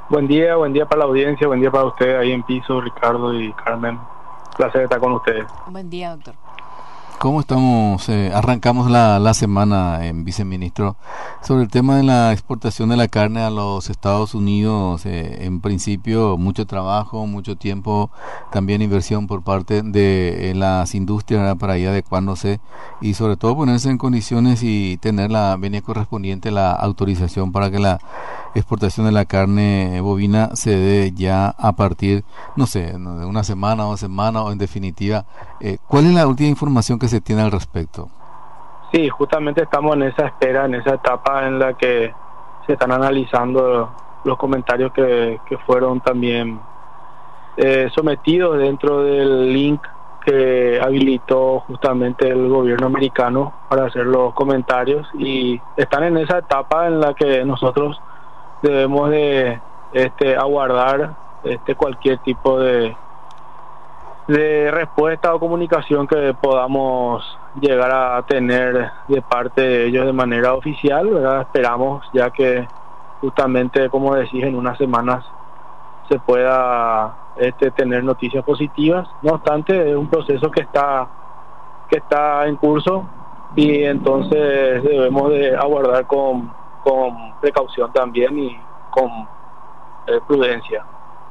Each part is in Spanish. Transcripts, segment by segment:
Buen día para la audiencia, buen día para ustedes ahí en piso, Ricardo y Carmen. Placer estar con ustedes. Buen día, doctor. ¿Cómo estamos? Arrancamos la semana, viceministro, sobre el tema de la exportación de la carne a los Estados Unidos. En principio, mucho trabajo, mucho tiempo, también inversión por parte de las industrias, ¿verdad?, para ir adecuándose y sobre todo ponerse en condiciones y tener la venia correspondiente, la autorización para que la exportación de la carne bovina se dé ya a partir, no sé, de una semana, 2 semanas o en definitiva. ¿Cuál es la última información que se tiene al respecto? Sí, justamente estamos en esa espera, en esa etapa en la que se están analizando los comentarios que fueron también sometidos dentro del link que habilitó justamente el gobierno americano para hacer los comentarios, y están en esa etapa en la que nosotros debemos de aguardar cualquier tipo de respuesta o comunicación que podamos llegar a tener de parte de ellos de manera oficial, ¿verdad? Esperamos ya que justamente, como decís, en unas semanas se pueda tener noticias positivas. No obstante, es un proceso que está en curso, y entonces debemos de aguardar con precaución también y con prudencia.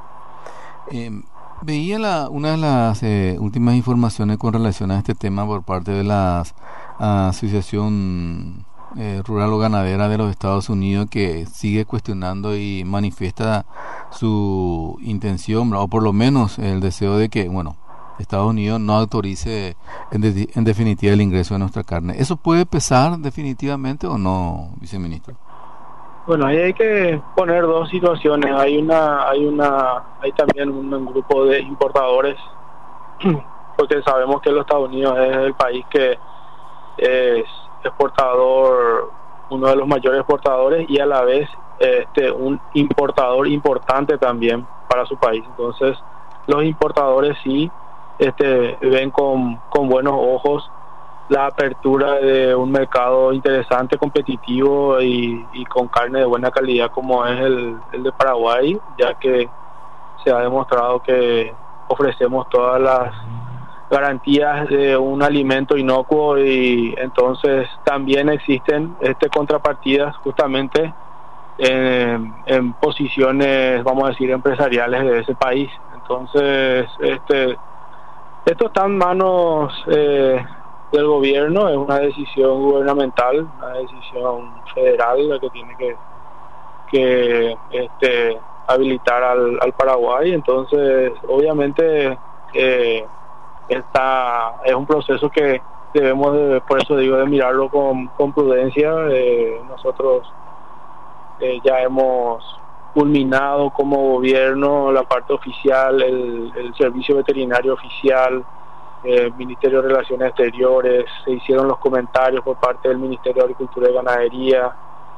Veía una de las últimas informaciones con relación a este tema por parte de la Asociación Rural o Ganadera de los Estados Unidos, que sigue cuestionando y manifiesta su intención, o por lo menos el deseo de que, Estados Unidos no autorice en definitiva el ingreso de nuestra carne. ¿Eso puede pesar definitivamente o no, viceministro? Bueno, ahí hay que poner dos situaciones. Hay también un grupo de importadores, porque sabemos que los Estados Unidos es el país que es exportador, uno de los mayores exportadores, y a la vez un importador importante también para su país. Entonces, los importadores sí ven con buenos ojos la apertura de un mercado interesante, competitivo y con carne de buena calidad como es el de Paraguay, ya que se ha demostrado que ofrecemos todas las garantías de un alimento inocuo, y entonces también existen contrapartidas justamente en posiciones, vamos a decir, empresariales de ese país. Entonces, esto está en manos del gobierno, es una decisión gubernamental, una decisión federal la que tiene que habilitar al Paraguay. Entonces, obviamente, es un proceso que debemos por eso digo, de mirarlo con prudencia. Nosotros ya hemos culminado como gobierno la parte oficial, el servicio veterinario oficial, Ministerio de Relaciones Exteriores, se hicieron los comentarios por parte del Ministerio de Agricultura y Ganadería.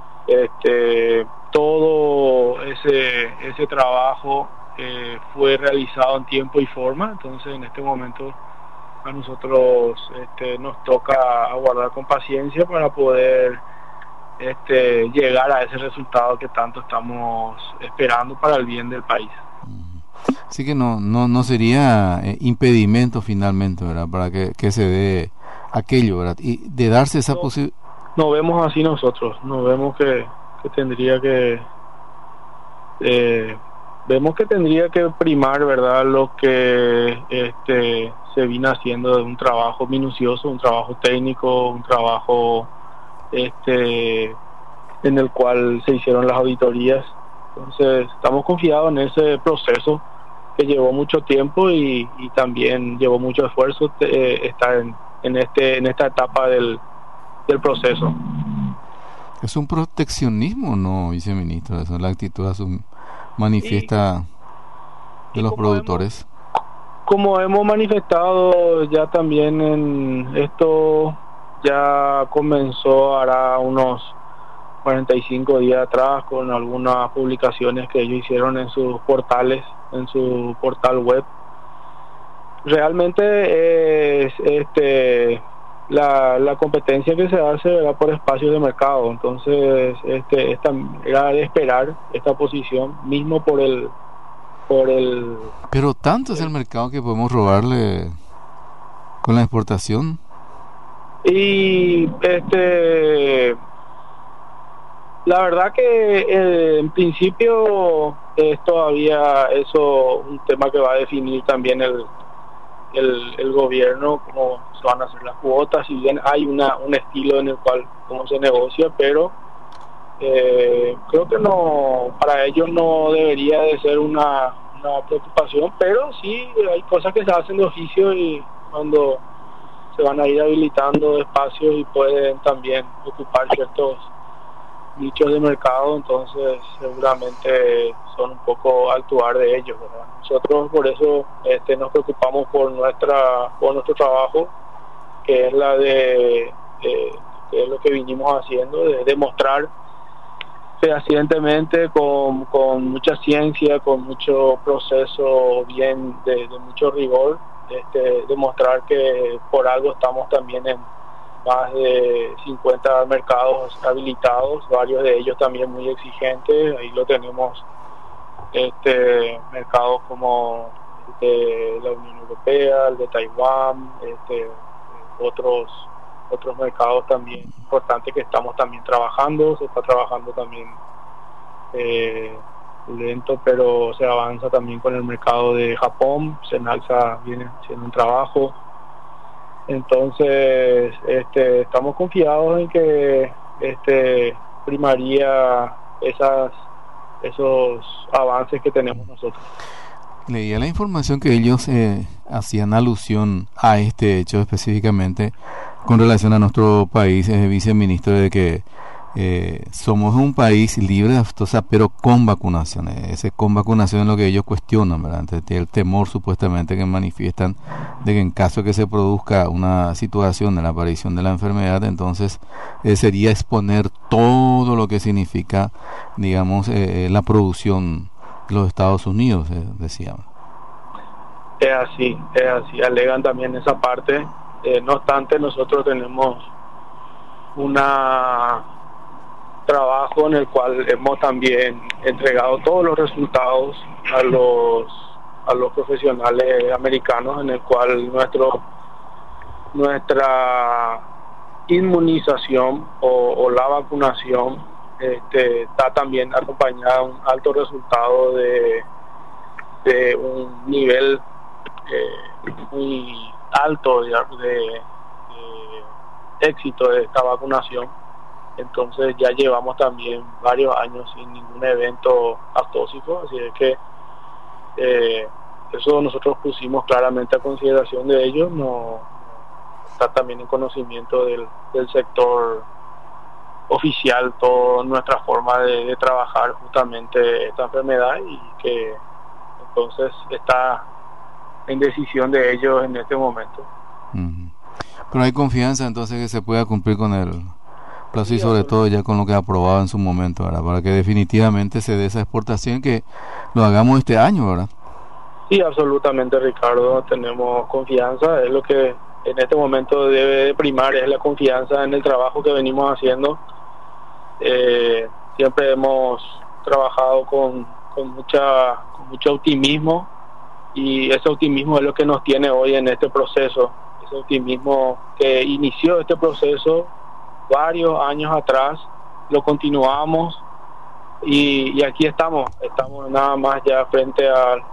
Todo ese trabajo fue realizado en tiempo y forma. Entonces, en este momento a nosotros nos toca aguardar con paciencia para poder llegar a ese resultado que tanto estamos esperando para el bien del país. Así que no sería impedimento finalmente, ¿verdad?, para que se dé aquello, ¿verdad? Y de darse esa posibilidad. No vemos así nosotros, no vemos que tendría que vemos que tendría que primar, ¿verdad?, lo que se vino haciendo de un trabajo minucioso, un trabajo técnico, un trabajo en el cual se hicieron las auditorías. Entonces, estamos confiados en ese proceso que llevó mucho tiempo y también llevó mucho esfuerzo estar en esta etapa del proceso. Es un proteccionismo, ¿no, viceministro? Esa es la actitud manifiesta de los productores. Como hemos manifestado ya también en esto, ya comenzó hará unos 45 días atrás con algunas publicaciones que ellos hicieron en sus portales, en su portal web. Realmente es la competencia que se hace era por espacios de mercado. Entonces era de esperar esta posición mismo por el Pero tanto es el mercado que podemos robarle con la exportación. y la verdad que en principio es todavía eso un tema que va a definir también el gobierno, cómo se van a hacer las cuotas. Si bien hay un estilo en el cual cómo se negocia, pero creo que no, para ellos no debería de ser una preocupación, pero sí hay cosas que se hacen de oficio, y cuando se van a ir habilitando espacios y pueden también ocupar ciertos nichos de mercado, entonces seguramente son un poco actuar de ellos, ¿verdad? Nosotros por eso nos preocupamos por nuestro trabajo, que es que es lo que vinimos haciendo, de demostrar fehacientemente con mucha ciencia, con mucho proceso bien de mucho rigor, demostrar que por algo estamos también en más de 50 mercados habilitados, varios de ellos también muy exigentes. Ahí lo tenemos, mercados como el de la Unión Europea, el de Taiwán, otros mercados también importantes que estamos también trabajando. Se está trabajando también lento, pero se avanza también con el mercado de Japón. Senalsa viene haciendo un trabajo. Entonces estamos confiados en que primaría esos avances que tenemos nosotros. Leía la información que ellos hacían alusión a este hecho específicamente con relación a nuestro país, viceministro, de que somos un país libre de aftosa, pero con vacunación. Ese con vacunación es lo que ellos cuestionan, ¿verdad? El temor supuestamente que manifiestan de que en caso que se produzca una situación de la aparición de la enfermedad, entonces sería exponer todo lo que significa, digamos, la producción de los Estados Unidos, decían. Es así, alegan también esa parte. No obstante, nosotros tenemos una trabajo en el cual hemos también entregado todos los resultados a los profesionales americanos, en el cual nuestra inmunización o la vacunación está también acompañada de un alto resultado de un nivel muy alto de éxito de esta vacunación. Entonces ya llevamos también varios años sin ningún evento aftóxico, así es que eso nosotros pusimos claramente a consideración de ellos. No está también en conocimiento del sector oficial toda nuestra forma de trabajar justamente esta enfermedad, y que entonces está en decisión de ellos en este momento. Pero hay confianza entonces que se pueda cumplir con el plazo, y sobre todo ya con lo que ha aprobado en su momento, ¿verdad? Para que definitivamente se dé esa exportación, que lo hagamos este año, ¿verdad? Sí, absolutamente, Ricardo, tenemos confianza. Es lo que en este momento debe de primar, es la confianza en el trabajo que venimos haciendo. Siempre hemos trabajado con mucho optimismo, y ese optimismo es lo que nos tiene hoy en este proceso. Ese optimismo que inició este proceso varios años atrás, lo continuamos, y aquí estamos nada más ya frente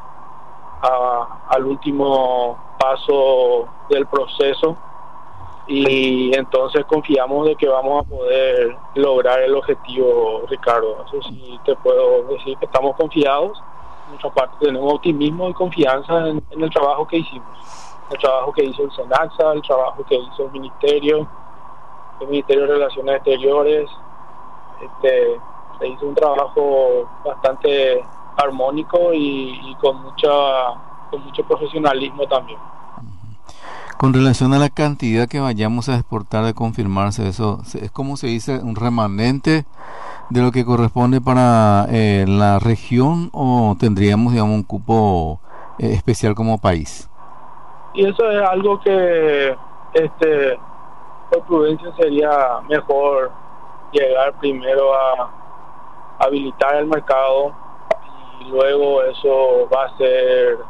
al último paso del proceso, y entonces confiamos de que vamos a poder lograr el objetivo, Ricardo. Eso sí te puedo decir que estamos confiados. De nuestra parte tenemos optimismo y confianza en el trabajo que hicimos, el trabajo que hizo el SENACSA, el trabajo que hizo el Ministerio de Relaciones Exteriores. Se hizo un trabajo bastante armónico y con mucho profesionalismo también. Con relación a la cantidad que vayamos a exportar, de confirmarse eso, es como se dice, un remanente de lo que corresponde para la región, o tendríamos, digamos, un cupo especial como país. Y eso es algo que por prudencia sería mejor llegar primero a habilitar el mercado y luego eso va a ser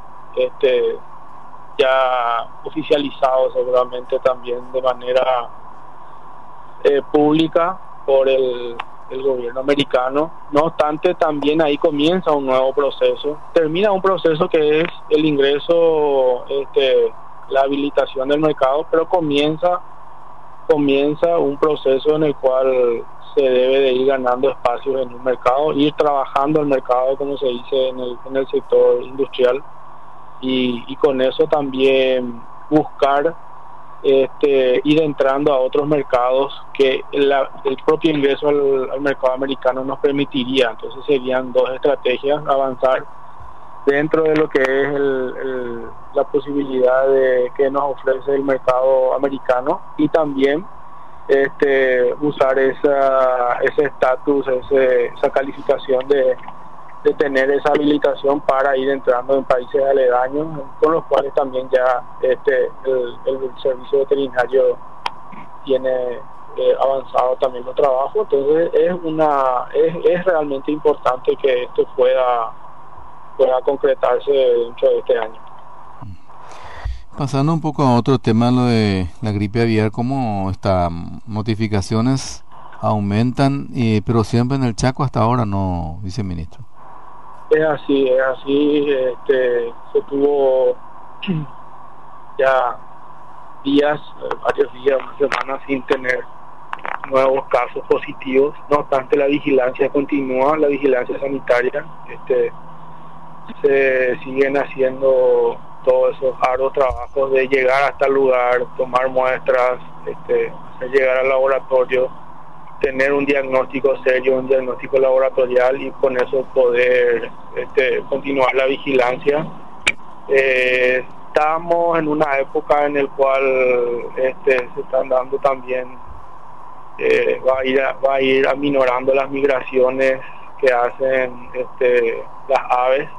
ya oficializado seguramente también de manera pública por el gobierno americano. No obstante, también ahí comienza un nuevo proceso, termina un proceso que es el ingreso, la habilitación del mercado, pero comienza un proceso en el cual se debe de ir ganando espacios en un mercado, ir trabajando el mercado, como se dice en el sector industrial, y con eso también buscar ir entrando a otros mercados que el propio ingreso al mercado americano nos permitiría. Entonces serían dos estrategias: avanzar dentro de lo que es la posibilidad de que nos ofrece el mercado americano, y también usar ese estatus, esa calificación de tener esa habilitación para ir entrando en países aledaños, con los cuales también ya el servicio veterinario tiene avanzado también los trabajos. Entonces es realmente importante que esto pueda concretarse dentro de este año. Pasando un poco a otro tema, lo de la gripe aviar, ¿cómo está? Notificaciones aumentan, pero siempre en el Chaco hasta ahora no, viceministro. Es así, se tuvo ya varios días, una semana sin tener nuevos casos positivos. No obstante, la vigilancia continúa, la vigilancia sanitaria, se siguen haciendo todos esos arduos trabajos de llegar hasta el lugar, tomar muestras, hacer llegar al laboratorio, tener un diagnóstico serio, un diagnóstico laboratorial, y con eso poder continuar la vigilancia. Estamos en una época en el cual se están dando también, va a ir aminorando las migraciones que hacen las aves,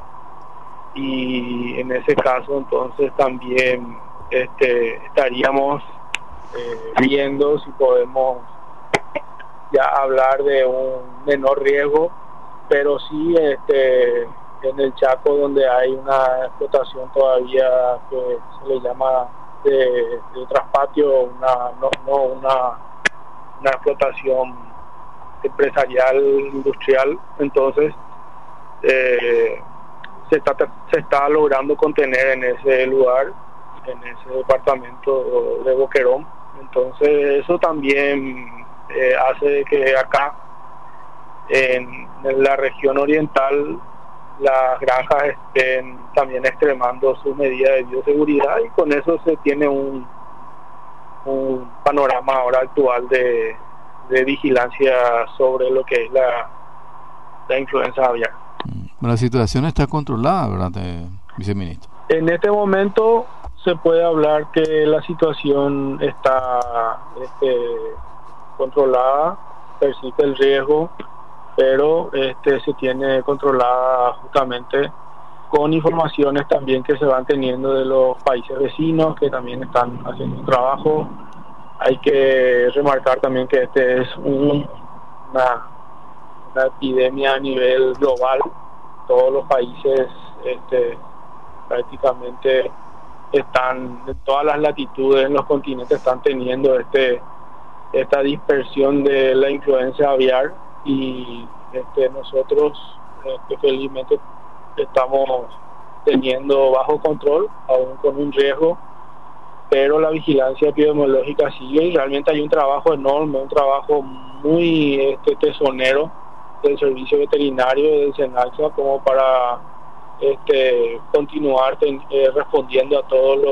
y en ese caso entonces también estaríamos viendo si podemos ya hablar de un menor riesgo, pero sí en el Chaco, donde hay una explotación todavía que se le llama de traspatio, una explotación empresarial industrial. Entonces se está logrando contener en ese lugar, en ese departamento de Boquerón. Entonces eso también hace que acá en la región oriental las granjas estén también extremando sus medidas de bioseguridad, y con eso se tiene un panorama ahora actual de vigilancia sobre lo que es la influenza aviar. La situación está controlada, ¿verdad, viceministro? En este momento se puede hablar que la situación está controlada, persiste el riesgo, pero se tiene controlada justamente con informaciones también que se van teniendo de los países vecinos, que también están haciendo un trabajo. Hay que remarcar también que es una epidemia a nivel global. Todos los países prácticamente están, en todas las latitudes en los continentes, están teniendo esta dispersión de la influenza aviar, y nosotros felizmente estamos teniendo bajo control, aún con un riesgo, pero la vigilancia epidemiológica sigue, y realmente hay un trabajo enorme, un trabajo muy tesonero del servicio veterinario del SENALSA, como para continuar respondiendo a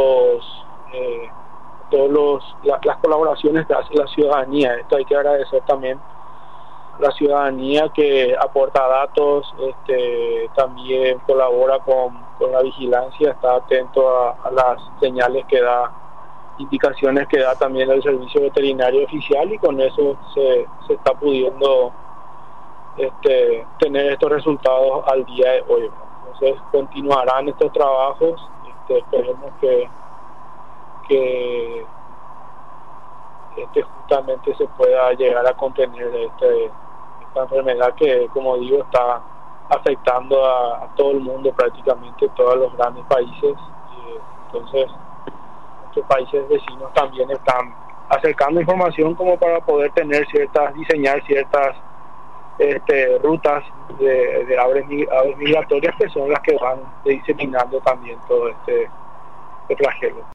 las colaboraciones que hace la ciudadanía. Esto hay que agradecer también a la ciudadanía, que aporta datos, también colabora con la vigilancia, está atento a las señales que da, indicaciones que da también el servicio veterinario oficial, y con eso se está pudiendo tener estos resultados al día de hoy. Entonces continuarán estos trabajos, esperemos que justamente se pueda llegar a contener esta enfermedad que, como digo, está afectando a todo el mundo, prácticamente todos los grandes países. Entonces nuestros países vecinos también están acercando información como para poder diseñar ciertas rutas de aves migratorias, que son las que van diseminando también todo este flagelo.